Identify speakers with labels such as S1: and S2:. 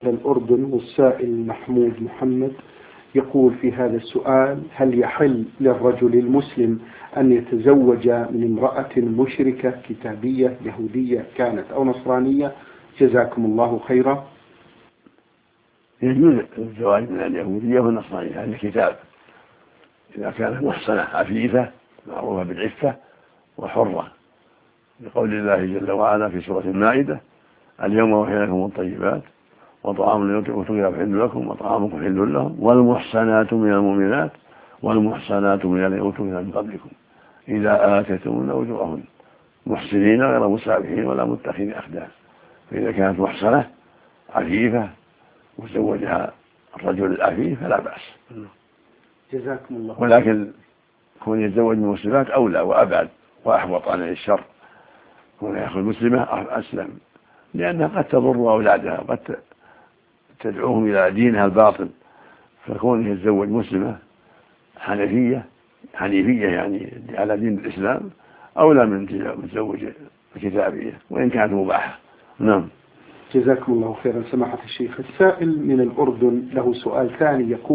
S1: الأردن. والسائل محمود محمد يقول في هذا السؤال: هل يحل للرجل المسلم أن يتزوج من امرأة مشركة كتابية يهودية كانت أو نصرانية؟ جزاكم الله خيرا.
S2: يجوز الزواج من اليهودية والنصرانية هذه الكتاب إذا كانت محصنة عفيفة معروفة بالعفة وحرة، لقول الله جل وعلا في سورة المائدة: اليوم أحل لكم الطيبات وطعام الذين أوتوا الكتاب حل لكم وطعامكم حل لهم والمحصنات من المؤمنات والمحصنات من الذين أوتوا الكتاب من قبلكم إذا آتيتموهن أجورهن محسنين غير مسافحين ولا متخذي أخدان. فإذا كانت محصنة عفيفة وزوجها الرجل العفيف فلا بأس.
S1: جزاكم الله.
S2: ولكن كون يتزوج من المسلمات أولى وأبعد وأحوط عن الشر. كون يأخذ مسلمة أسلم، لأنها قد تضر أولادها قد تدعوهم إلى دينها الباطل، فكون يتزوج مسلمة حنيفية يعني على دين الإسلام أولى من تزوج الكتابية وإن كانت مباحة. نعم.
S1: جزاكم الله خيرا سماحة الشيخ. السائل من الأردن له سؤال ثاني يقول: